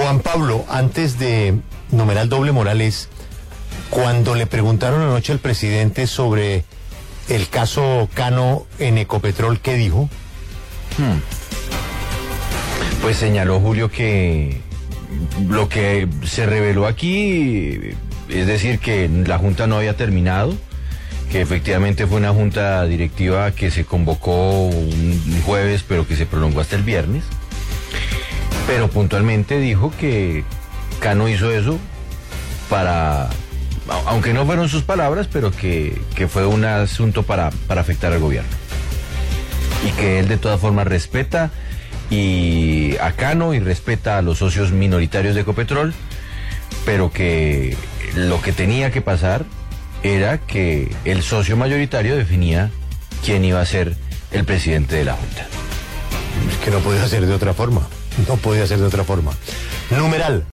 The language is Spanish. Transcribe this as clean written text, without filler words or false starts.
Juan Pablo, antes de numeral doble Morales, cuando le preguntaron anoche al presidente sobre el caso Cano en Ecopetrol, ¿qué dijo? Pues señaló Julio que lo que se reveló aquí, es decir, que la Junta no había terminado, que efectivamente fue una Junta Directiva que se convocó un jueves, pero que se prolongó hasta el viernes. Pero puntualmente dijo que Cano hizo eso para, aunque no fueron sus palabras, pero que fue un asunto para afectar al gobierno. Y que él de todas formas respeta a Cano y respeta a los socios minoritarios de Ecopetrol, pero que lo que tenía que pasar era que el socio mayoritario definía quién iba a ser el presidente de la Junta. Es que no podía ser de otra forma. No podía ser de otra forma. Numeral.